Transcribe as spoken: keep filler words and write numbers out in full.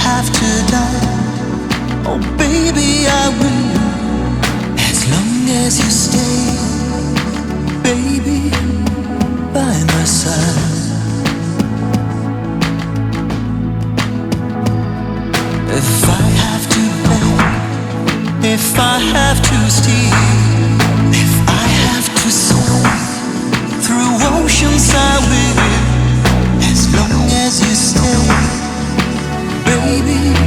have to die, oh baby, I will. As long as you stay, baby, by my side. If I have to beg, if I have to steal, if I have to swim through oceans, I will. As long as you stay, baby.